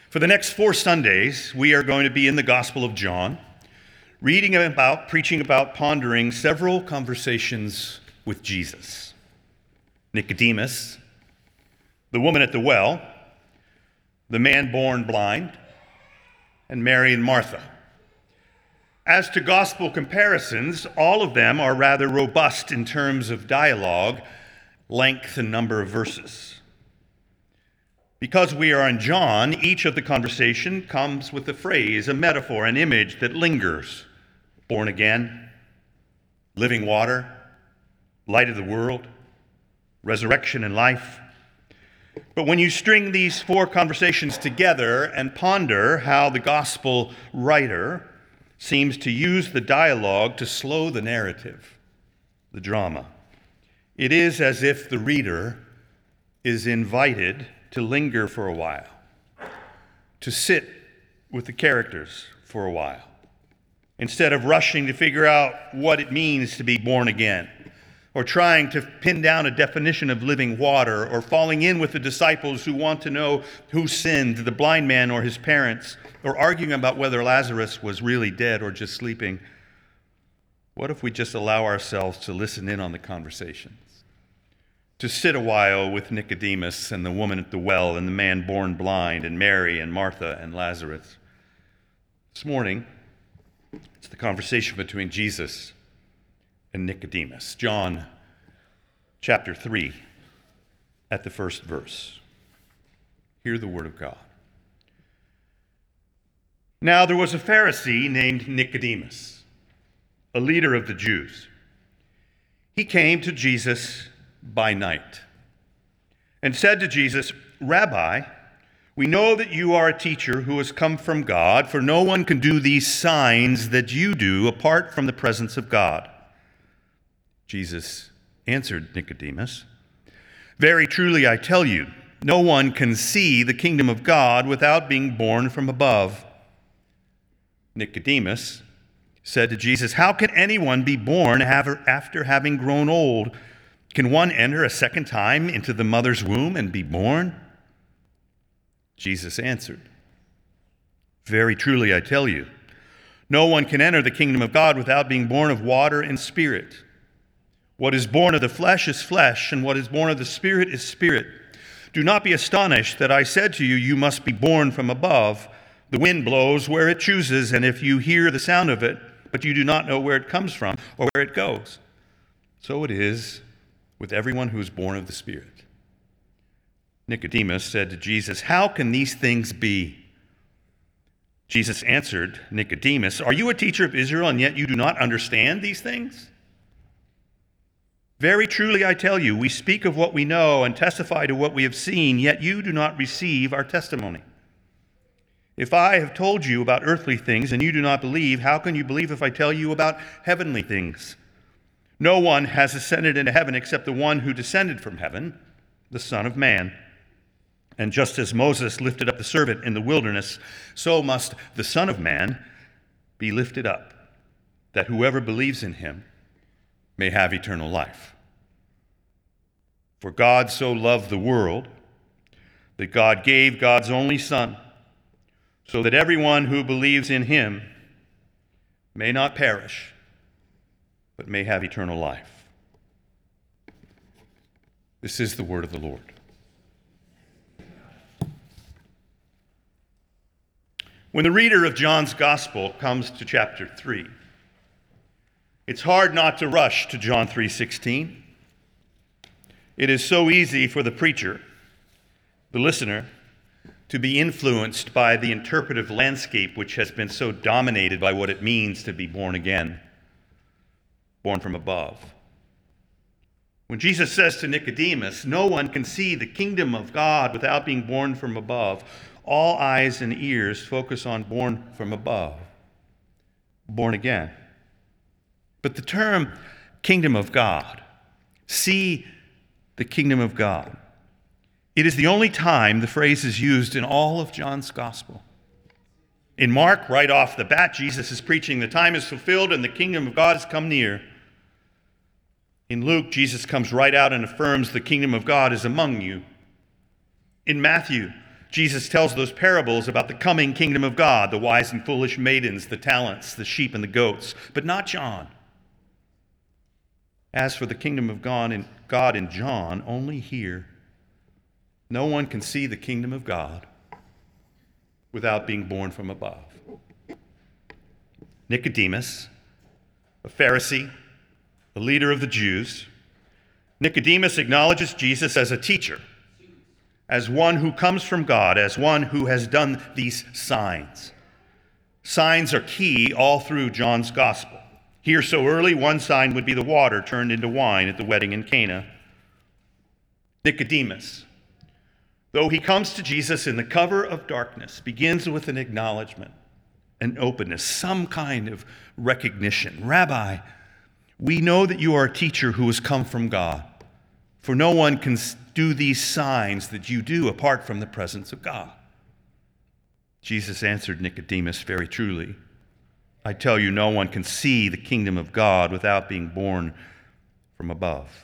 For the next 4 Sundays, we are going to be in the Gospel of John, reading about, preaching about, pondering several conversations with Jesus. Nicodemus, the woman at the well, the man born blind, and Mary and Martha. As to gospel comparisons, all of them are rather robust in terms of dialogue, length, and number of verses. Because we are in John, each of the conversation comes with a phrase, a metaphor, an image that lingers. Born again, living water, light of the world, resurrection and life. But when you string these 4 conversations together and ponder how the gospel writer seems to use the dialogue to slow the narrative, the drama, it is as if the reader is invited to linger for a while, to sit with the characters for a while, instead of rushing to figure out what it means to be born again, or trying to pin down a definition of living water, or falling in with the disciples who want to know who sinned, the blind man or his parents, or arguing about whether Lazarus was really dead or just sleeping. What if we just allow ourselves to listen in on the conversations? To sit a while with Nicodemus and the woman at the well and the man born blind and Mary and Martha and Lazarus. This morning, it's the conversation between Jesus and Nicodemus. John chapter 3 at the first verse. Hear the word of God. Now there was a Pharisee named Nicodemus, a leader of the Jews. He came to Jesus by night and said to Jesus, "Rabbi, we know that you are a teacher who has come from God, for no one can do these signs that you do apart from the presence of God." Jesus answered Nicodemus, "Very truly I tell you, no one can see the kingdom of God without being born from above." Nicodemus said to Jesus, "How can anyone be born after having grown old? Can one enter a second time into the mother's womb and be born?" Jesus answered, "Very truly I tell you, no one can enter the kingdom of God without being born of water and spirit. What is born of the flesh is flesh, and what is born of the spirit is spirit. Do not be astonished that I said to you, you must be born from above. The wind blows where it chooses, and if you hear the sound of it, but you do not know where it comes from or where it goes, so it is with everyone who is born of the Spirit." Nicodemus said to Jesus, "How can these things be?" Jesus answered Nicodemus, "Are you a teacher of Israel, and yet you do not understand these things? Very truly I tell you, we speak of what we know and testify to what we have seen, yet you do not receive our testimony. If I have told you about earthly things and you do not believe, how can you believe if I tell you about heavenly things? No one has ascended into heaven except the one who descended from heaven, the Son of Man. And just as Moses lifted up the serpent in the wilderness, so must the Son of Man be lifted up, that whoever believes in him may have eternal life. For God so loved the world that God gave God's only Son, so that everyone who believes in him may not perish, but may have eternal life." This is the word of the Lord. When the reader of John's Gospel comes to chapter 3, it's hard not to rush to John 3:16. It is so easy for the preacher, the listener, to be influenced by the interpretive landscape which has been so dominated by what it means to be born again, born from above. When Jesus says to Nicodemus, "No one can see the kingdom of God without being born from above," all eyes and ears focus on born from above, born again. But the term kingdom of God, see the kingdom of God, it is the only time the phrase is used in all of John's Gospel. In Mark, right off the bat, Jesus is preaching, "The time is fulfilled and the kingdom of God has come near." In Luke, Jesus comes right out and affirms, "The kingdom of God is among you." In Matthew, Jesus tells those parables about the coming kingdom of God, the wise and foolish maidens, the talents, the sheep and the goats, but not John. As for the kingdom of God in John, only here. No one can see the kingdom of God without being born from above. Nicodemus, a Pharisee, the leader of the Jews, Nicodemus acknowledges Jesus as a teacher, as one who comes from God, as one who has done these signs. Signs are key all through John's gospel. Here so early, one sign would be the water turned into wine at the wedding in Cana. Nicodemus, though he comes to Jesus in the cover of darkness, begins with an acknowledgement, an openness, some kind of recognition. Rabbi, we know that you are a teacher who has come from God, for no one can do these signs that you do apart from the presence of God. Jesus answered Nicodemus very truly, I tell you, no one can see the kingdom of God without being born from above.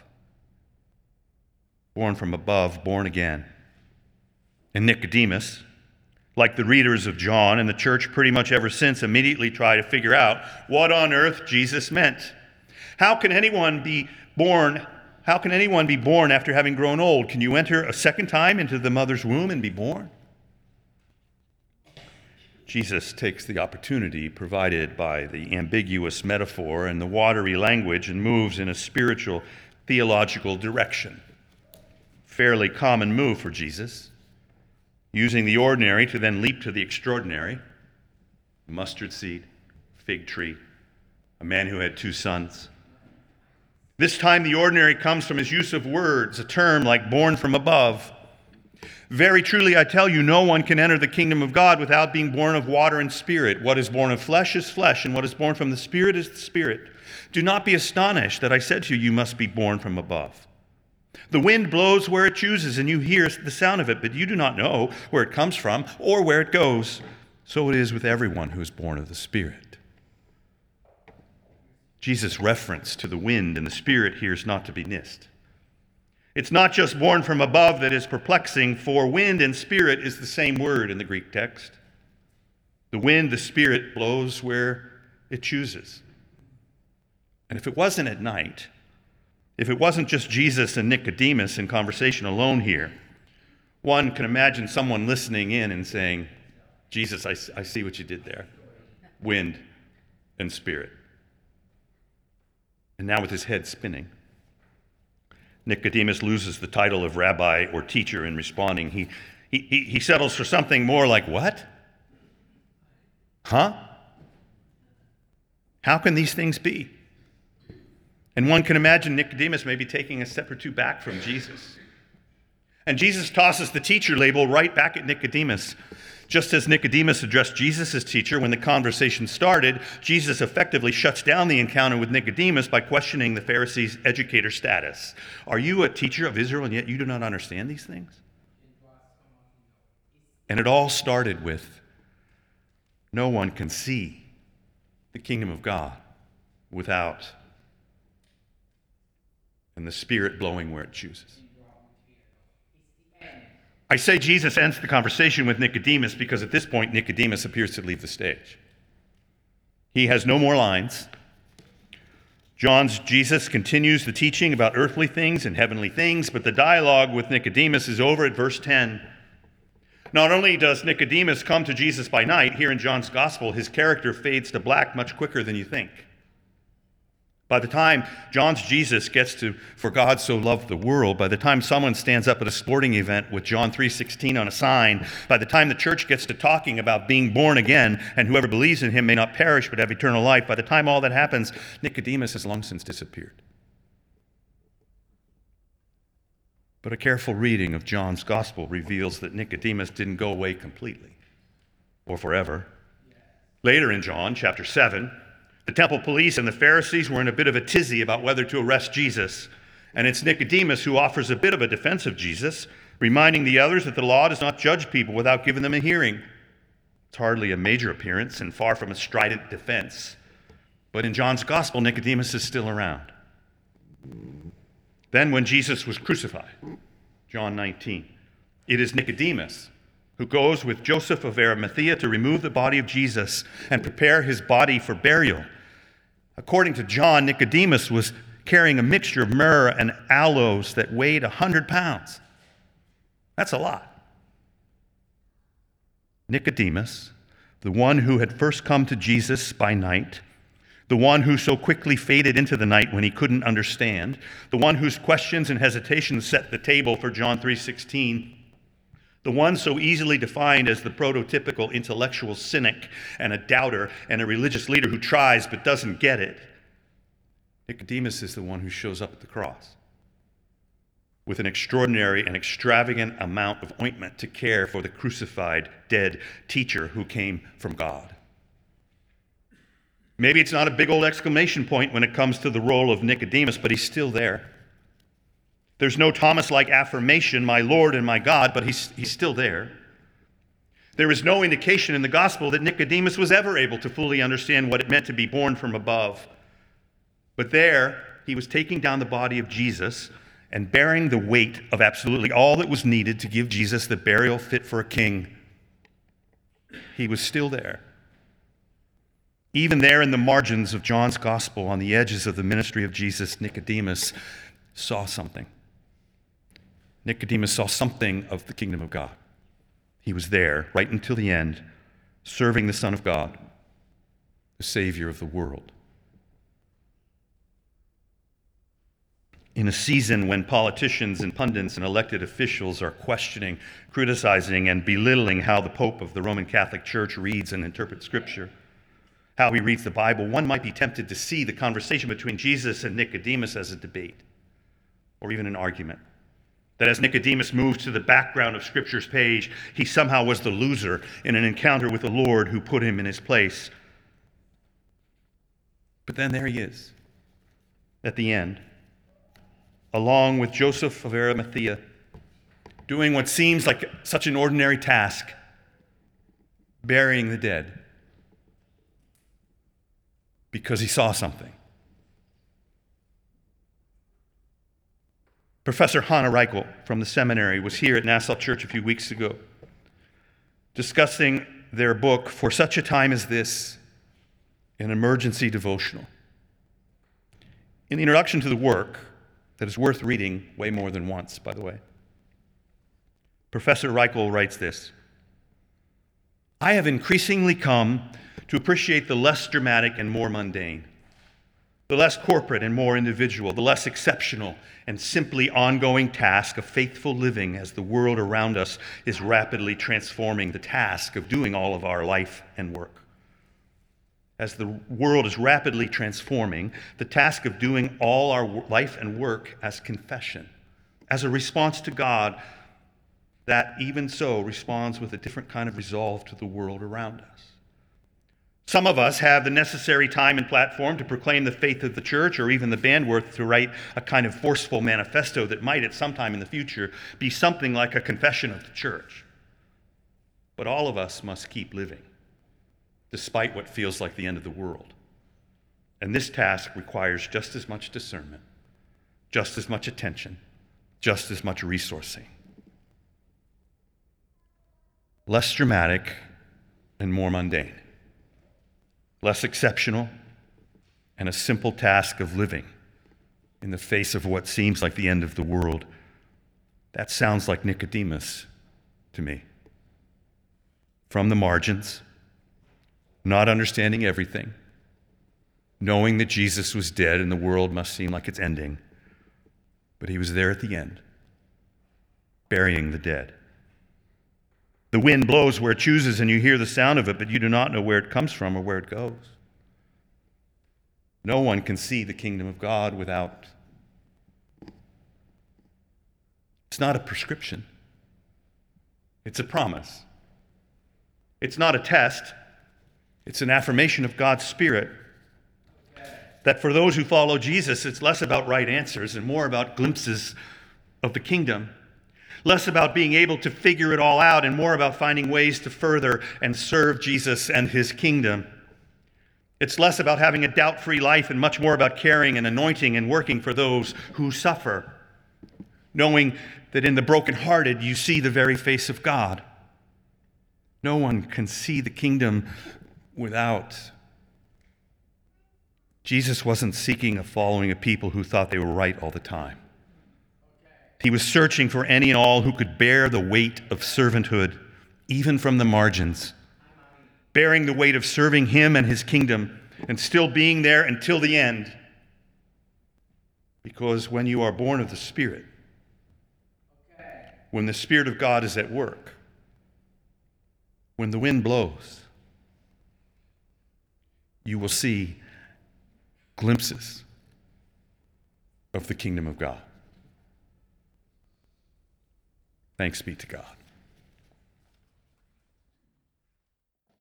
Born from above, born again. And Nicodemus, like the readers of John and the church pretty much ever since, immediately try to figure out what on earth Jesus meant. How can anyone be born after having grown old? Can you enter a second time into the mother's womb and be born? Jesus takes the opportunity provided by the ambiguous metaphor and the watery language and moves in a spiritual, theological direction. Fairly common move for Jesus, using the ordinary to then leap to the extraordinary. Mustard seed, fig tree, a man who had 2 sons. This time the ordinary comes from his use of words, a term like born from above. Very truly, I tell you, no one can enter the kingdom of God without being born of water and spirit. What is born of flesh is flesh, and what is born from the Spirit is the Spirit. Do not be astonished that I said to you, you must be born from above. The wind blows where it chooses, and you hear the sound of it, but you do not know where it comes from or where it goes. So it is with everyone who is born of the Spirit. Jesus' reference to the wind and the Spirit here is not to be missed. It's not just born from above that is perplexing, for wind and spirit is the same word in the Greek text. The wind, the Spirit, blows where it chooses. And if it wasn't at night, if it wasn't just Jesus and Nicodemus in conversation alone here, one can imagine someone listening in and saying, Jesus, I see what you did there. Wind and spirit. And now with his head spinning, Nicodemus loses the title of rabbi or teacher in responding. He settles for something more like, what? Huh? How can these things be? And one can imagine Nicodemus maybe taking a step or two back from Jesus. And Jesus tosses the teacher label right back at Nicodemus. Just as Nicodemus addressed Jesus as teacher when the conversation started, Jesus effectively shuts down the encounter with Nicodemus by questioning the Pharisees' educator status. Are you a teacher of Israel and yet you do not understand these things? And it all started with, no one can see the kingdom of God without, and the Spirit blowing where it chooses. I say Jesus ends the conversation with Nicodemus because at this point, Nicodemus appears to leave the stage. He has no more lines. John's Jesus continues the teaching about earthly things and heavenly things, but the dialogue with Nicodemus is over at verse 10. Not only does Nicodemus come to Jesus by night, here in John's gospel, his character fades to black much quicker than you think. By the time John's Jesus gets to, for God so loved the world, by the time someone stands up at a sporting event with John 3:16 on a sign, by the time the church gets to talking about being born again, and whoever believes in him may not perish but have eternal life, by the time all that happens, Nicodemus has long since disappeared. But a careful reading of John's gospel reveals that Nicodemus didn't go away completely or forever. Later in John chapter 7, the temple police and the Pharisees were in a bit of a tizzy about whether to arrest Jesus. And it's Nicodemus who offers a bit of a defense of Jesus, reminding the others that the law does not judge people without giving them a hearing. It's hardly a major appearance and far from a strident defense. But in John's gospel, Nicodemus is still around. Then when Jesus was crucified, John 19, it is Nicodemus who goes with Joseph of Arimathea to remove the body of Jesus and prepare his body for burial. According to John, Nicodemus was carrying a mixture of myrrh and aloes that weighed 100 pounds. That's a lot. Nicodemus, the one who had first come to Jesus by night, the one who so quickly faded into the night when he couldn't understand, the one whose questions and hesitations set the table for John 3:16, the one so easily defined as the prototypical intellectual cynic and a doubter and a religious leader who tries but doesn't get it. Nicodemus is the one who shows up at the cross with an extraordinary and extravagant amount of ointment to care for the crucified, dead teacher who came from God. Maybe it's not a big old exclamation point when it comes to the role of Nicodemus, but he's still there. There's no Thomas-like affirmation, my Lord and my God, but he's still there. There is no indication in the gospel that Nicodemus was ever able to fully understand what it meant to be born from above. But there, he was taking down the body of Jesus and bearing the weight of absolutely all that was needed to give Jesus the burial fit for a king. He was still there. Even there in the margins of John's gospel, on the edges of the ministry of Jesus, Nicodemus saw something. Nicodemus saw something of the kingdom of God. He was there right until the end, serving the Son of God, the Savior of the world. In a season when politicians and pundits and elected officials are questioning, criticizing, and belittling how the Pope of the Roman Catholic Church reads and interprets Scripture, how he reads the Bible, one might be tempted to see the conversation between Jesus and Nicodemus as a debate, or even an argument. That as Nicodemus moves to the background of Scripture's page, he somehow was the loser in an encounter with the Lord who put him in his place. But then there he is, at the end, along with Joseph of Arimathea, doing what seems like such an ordinary task, burying the dead, because he saw something. Professor Hannah Reichel from the seminary was here at Nassau Church a few weeks ago discussing their book, For Such a Time as This, an emergency devotional. In the introduction to the work, that is worth reading way more than once, by the way, Professor Reichel writes this: I have increasingly come to appreciate the less dramatic and more mundane, the less corporate and more individual, the less exceptional and simply ongoing task of faithful living as the world around us is rapidly transforming the task of doing all of our life and work. As the world is rapidly transforming, the task of doing all our life and work as confession, as a response to God that even so responds with a different kind of resolve to the world around us. Some of us have the necessary time and platform to proclaim the faith of the church, or even the bandwidth to write a kind of forceful manifesto that might at some time in the future be something like a confession of the church. But all of us must keep living, despite what feels like the end of the world. And this task requires just as much discernment, just as much attention, just as much resourcing. Less dramatic and more mundane. Less exceptional, and a simple task of living in the face of what seems like the end of the world. That sounds like Nicodemus to me. From the margins, not understanding everything, knowing that Jesus was dead and the world must seem like it's ending, but he was there at the end, burying the dead. The wind blows where it chooses, and you hear the sound of it, but you do not know where it comes from or where it goes. No one can see the kingdom of God without. It's not a prescription. It's a promise. It's not a test. It's an affirmation of God's Spirit. That for those who follow Jesus, it's less about right answers and more about glimpses of the kingdom. Less about being able to figure it all out and more about finding ways to further and serve Jesus and his kingdom. It's less about having a doubt-free life and much more about caring and anointing and working for those who suffer, knowing that in the brokenhearted you see the very face of God. No one can see the kingdom without. Jesus wasn't seeking a following of people who thought they were right all the time. He was searching for any and all who could bear the weight of servanthood, even from the margins, bearing the weight of serving him and his kingdom, and still being there until the end. Because when you are born of the Spirit, when the Spirit of God is at work, when the wind blows, you will see glimpses of the kingdom of God. Thanks be to God.